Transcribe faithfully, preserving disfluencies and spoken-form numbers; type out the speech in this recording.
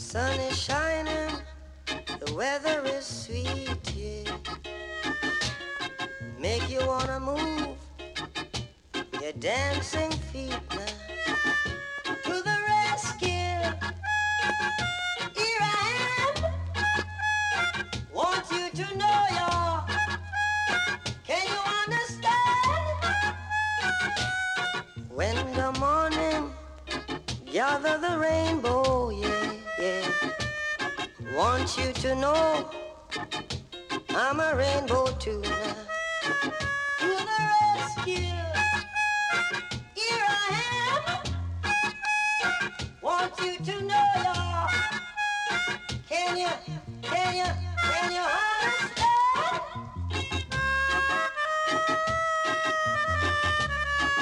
sun is shining, the weather is sweet, yeah. Make you wanna move your dancing feet now. To the rescue, here I am. Want you to know y'all. Can you understand? When the morning gather the rainbow, yeah, yeah. Want you to know I'm a rainbow too now. To the rescue, here I am. Want you to know, y'all. Can you, can you, can you understand?